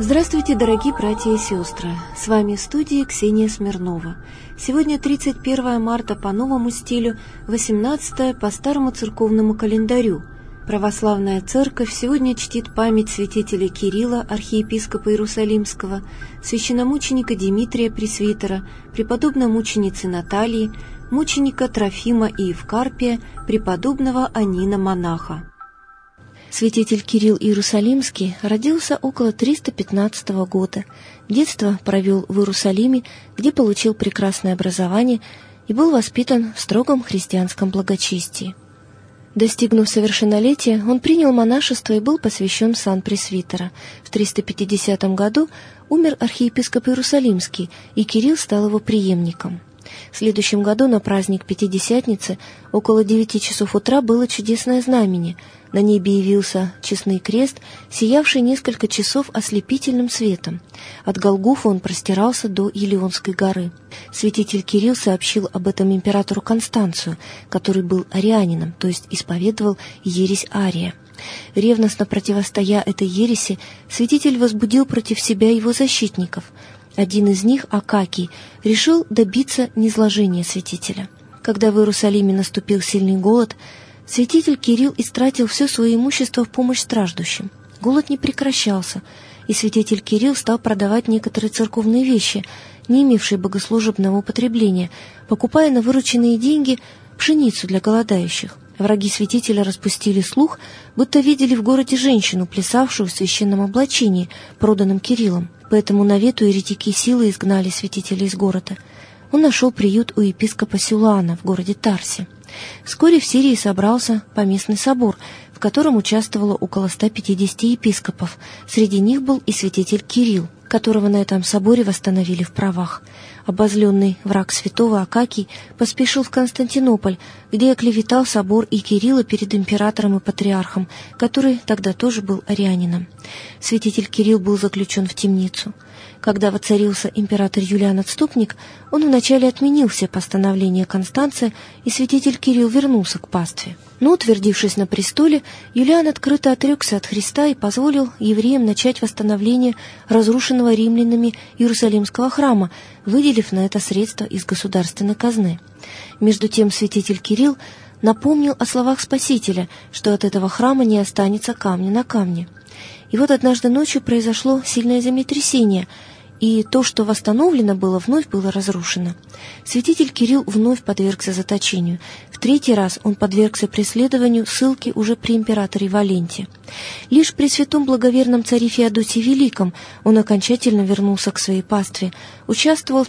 Здравствуйте, дорогие братья и сестры! С вами в студии Ксения Смирнова. Сегодня 31 марта по новому стилю, 18 по старому церковному календарю. Православная церковь сегодня чтит память святителя Кирилла, архиепископа Иерусалимского, священномученика Димитрия Пресвитера, преподобной мученицы Натальи, мученика Трофима и Евкарпия, преподобного Анина монаха. Святитель Кирилл Иерусалимский родился около 315 года. Детство провел в Иерусалиме, где получил прекрасное образование и был воспитан в строгом христианском благочестии. Достигнув совершеннолетия, он принял монашество и был посвящен в сан пресвитера. В 350 году умер архиепископ Иерусалимский, и Кирилл стал его преемником. В следующем году на праздник Пятидесятницы около 9 часов утра было чудесное знамение. На небе явился честный крест, сиявший несколько часов ослепительным светом. От Голгофы он простирался до Елеонской горы. Святитель Кирилл сообщил об этом императору Констанцию, который был арианином, то есть исповедовал ересь Ария. Ревностно противостоя этой ереси, святитель возбудил против себя его защитников. Один из них, Акакий, решил добиться низложения святителя. Когда в Иерусалиме наступил сильный голод, святитель Кирилл истратил все свое имущество в помощь страждущим. Голод не прекращался, и святитель Кирилл стал продавать некоторые церковные вещи, не имевшие богослужебного употребления, покупая на вырученные деньги пшеницу для голодающих. Враги святителя распустили слух, будто видели в городе женщину, плясавшую в священном облачении, проданном Кириллом. Поэтому навету еретики силы изгнали святителя из города. Он нашел приют у епископа Силуана в городе Тарсе. Вскоре в Сирии собрался поместный собор, в котором участвовало около 150 епископов. Среди них был и святитель Кирилл, которого на этом соборе восстановили в правах. Обозленный враг святого Акакий поспешил в Константинополь, где оклеветал собор и Кирилла перед императором и патриархом, который тогда тоже был арианином. Святитель Кирилл был заключен в темницу. Когда воцарился император Юлиан Отступник, он вначале отменил все постановления Констанция, и святитель Кирилл вернулся к пастве. Но, утвердившись на престоле, Юлиан открыто отрекся от Христа и позволил евреям начать восстановление разрушенного римлянами Иерусалимского храма, выделив на это средства из государственной казны. Между тем святитель Кирилл напомнил о словах Спасителя, что от этого храма не останется камня на камне. И вот однажды ночью произошло сильное землетрясение, и то, что восстановлено было, вновь было разрушено. Святитель Кирилл вновь подвергся заточению. В третий раз он подвергся преследованию, ссылке уже при императоре Валенте. Лишь при святом благоверном царе Феодосии Великом он окончательно вернулся к своей пастве, участвовал в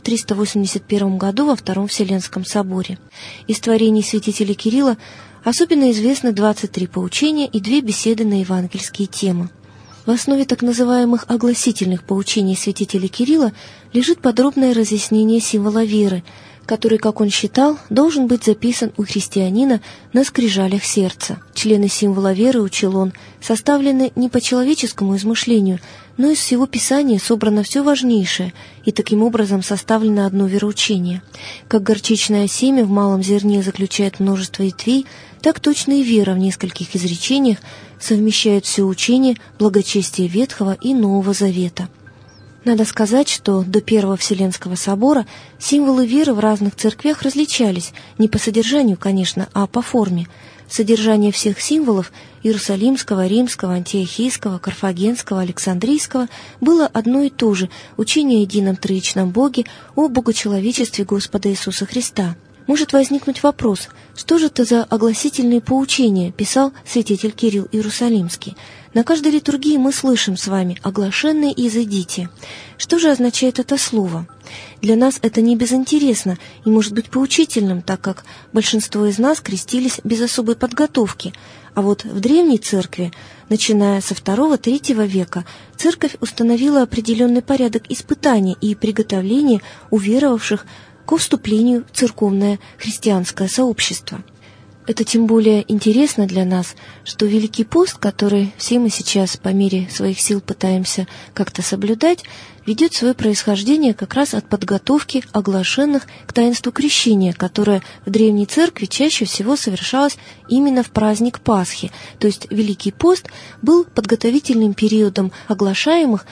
381 году во Втором Вселенском соборе. Из творений святителя Кирилла особенно известны 23 поучения и 2 беседы на евангельские темы. В основе так называемых огласительных поучений святителя Кирилла лежит подробное разъяснение символа веры, который, как он считал, должен быть записан у христианина на скрижалях сердца. Члены символа веры, учил он, составлены не по человеческому измышлению, но из всего Писания собрано все важнейшее, и таким образом составлено одно вероучение. Как горчичное семя в малом зерне заключает множество ветвей, так точно и вера в нескольких изречениях совмещает все учение благочестия Ветхого и Нового Завета. Надо сказать, что до Первого Вселенского собора символы веры в разных церквях различались, не по содержанию, конечно, а по форме. Содержание всех символов Иерусалимского, Римского, Антиохийского, Карфагенского, Александрийского было одно и то же – учение о едином троичном Боге, о богочеловечестве Господа Иисуса Христа. Может возникнуть вопрос, что же это за огласительные поучения писал святитель Кирилл Иерусалимский? На каждой литургии мы слышим с вами «оглашенные изыдите». Что же означает это слово? Для нас это не безинтересно и может быть поучительным, так как большинство из нас крестились без особой подготовки. А вот в Древней Церкви, начиная со II-III века, Церковь установила определенный порядок испытаний и приготовления уверовавших к вступлению в церковное христианское сообщество. Это тем более интересно для нас, что Великий пост, который все мы сейчас по мере своих сил пытаемся как-то соблюдать, ведет свое происхождение как раз от подготовки оглашенных к таинству крещения, которое в Древней Церкви чаще всего совершалось именно в праздник Пасхи. То есть Великий пост был подготовительным периодом оглашаемых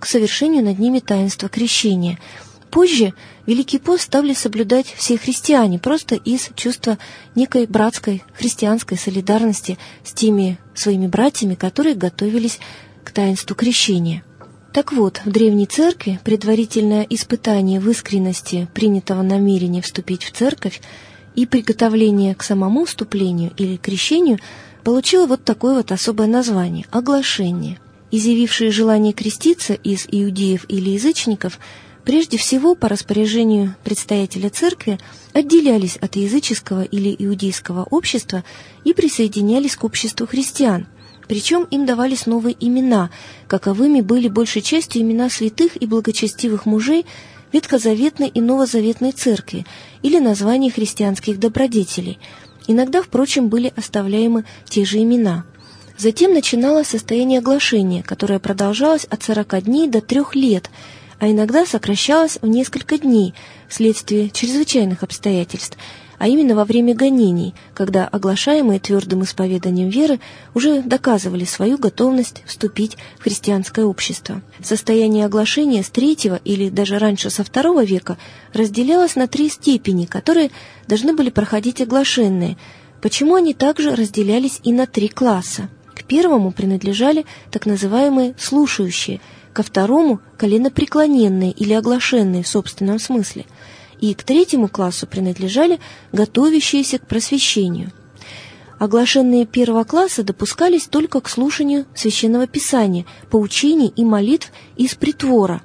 к совершению над ними таинства крещения. Позже Великий пост стали соблюдать все христиане, просто из чувства некой братской христианской солидарности с теми своими братьями, которые готовились к таинству крещения. Так вот, в Древней Церкви предварительное испытание в искренности принятого намерения вступить в Церковь и приготовление к самому вступлению или крещению получило вот такое вот особое название – оглашение. Изъявившие желание креститься из иудеев или язычников прежде всего по распоряжению предстоятеля церкви отделялись от языческого или иудейского общества и присоединялись к обществу христиан. Причем им давались новые имена, каковыми были большей частью имена святых и благочестивых мужей ветхозаветной и новозаветной церкви или названия христианских добродетелей. Иногда, впрочем, были оставляемы те же имена. Затем начиналось состояние оглашения, которое продолжалось от 40 дней до 3 лет, а иногда сокращалось в несколько дней вследствие чрезвычайных обстоятельств, а именно во время гонений, когда оглашаемые твердым исповеданием веры уже доказывали свою готовность вступить в христианское общество. Состояние оглашения с 3 или даже раньше со 2 века разделялось на 3 степени, которые должны были проходить оглашенные. Почему они также разделялись и на 3 класса? К первому принадлежали так называемые слушающие, ко второму – коленопреклоненные или оглашенные в собственном смысле, и к 3 классу принадлежали готовящиеся к просвещению. Оглашенные 1 класса допускались только к слушанию Священного Писания, поучений и молитв из притвора.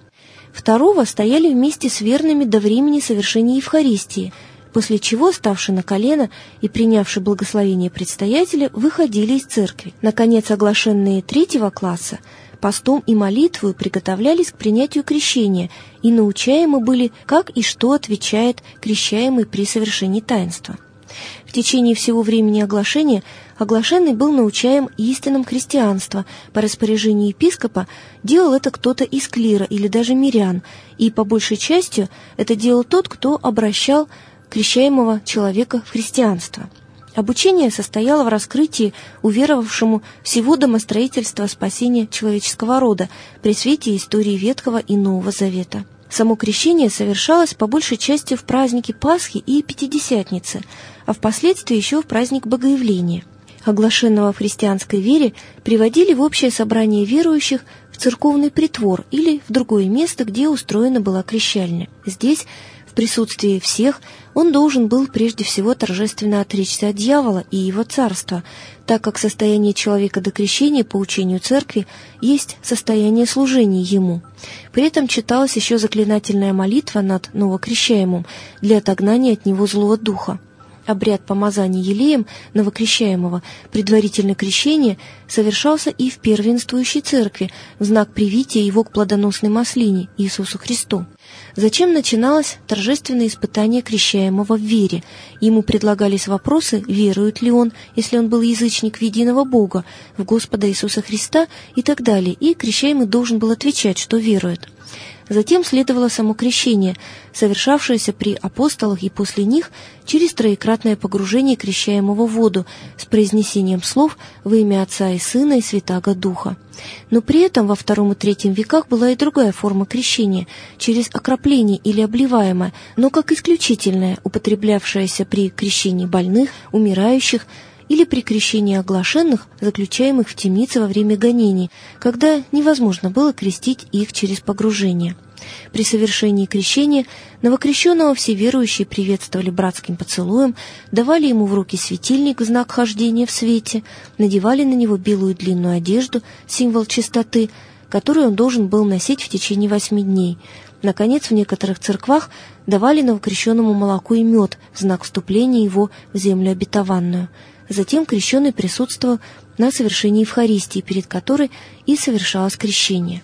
2 стояли вместе с верными до времени совершения Евхаристии, после чего, ставши на колено и принявши благословение предстоятеля, выходили из церкви. Наконец, оглашенные 3 класса постом и молитвою приготовлялись к принятию крещения и научаемы были, как и что отвечает крещаемый при совершении таинства. В течение всего времени оглашения оглашенный был научаем истинам христианства. По распоряжению епископа делал это кто-то из клира или даже мирян, и по большей части это делал тот, кто обращал крещаемого человека в христианство. Обучение состояло в раскрытии уверовавшему всего домостроительства спасения человеческого рода при свете истории Ветхого и Нового Завета. Само крещение совершалось по большей части в праздники Пасхи и Пятидесятницы, а впоследствии еще в праздник Богоявления. Оглашенного в христианской вере приводили в общее собрание верующих в церковный притвор или в другое место, где устроена была крещальня. Здесь, в присутствии всех, он должен был прежде всего торжественно отречься от дьявола и его царства, так как состояние человека до крещения по учению церкви есть состояние служения ему. При этом читалась еще заклинательная молитва над новокрещаемым для отогнания от него злого духа. Обряд помазания елеем новокрещаемого, предварительное крещение, совершался и в первенствующей церкви в знак привития его к плодоносной маслине Иисусу Христу. Затем начиналось торжественное испытание крещаемого в вере. Ему предлагались вопросы, верует ли он, если он был язычник, в единого Бога, в Господа Иисуса Христа и так далее, и крещаемый должен был отвечать, что верует. Затем следовало само крещение, совершавшееся при апостолах и после них через троекратное погружение крещаемого в воду с произнесением слов во имя Отца и Сына и Святаго Духа. Но при этом во II и III веках была и другая форма крещения, через окропление или обливаемое, но как исключительное, употреблявшееся при крещении больных, умирающих, или при крещении оглашенных, заключаемых в темнице во время гонений, когда невозможно было крестить их через погружение. При совершении крещения новокрещенного все верующие приветствовали братским поцелуем, давали ему в руки светильник в знак хождения в свете, надевали на него белую длинную одежду, символ чистоты, которую он должен был носить в течение 8 дней. Наконец, в некоторых церквах давали новокрещенному молоко и мед в знак вступления его в землю обетованную. Затем крещеный присутствовал на совершении Евхаристии, перед которой и совершалось крещение.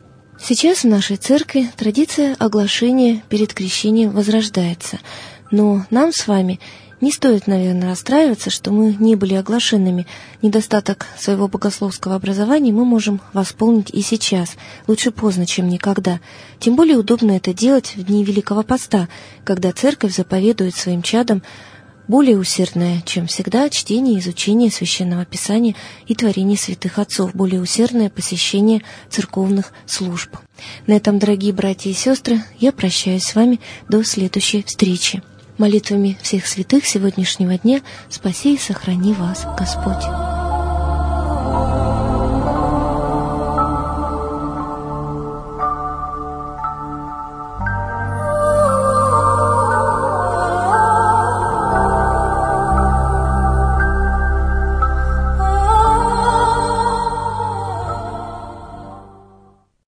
Сейчас в нашей церкви традиция оглашения перед крещением возрождается, но нам с вами не стоит, наверное, расстраиваться, что мы не были оглашенными. Недостаток своего богословского образования мы можем восполнить и сейчас, лучше поздно, чем никогда. Тем более удобно это делать в дни Великого Поста, когда церковь заповедует своим чадам более усердное, чем всегда, чтение и изучение Священного Писания и творений святых отцов, более усердное посещение церковных служб. На этом, дорогие братья и сестры, я прощаюсь с вами до следующей встречи. Молитвами всех святых сегодняшнего дня спаси и сохрани вас Господь.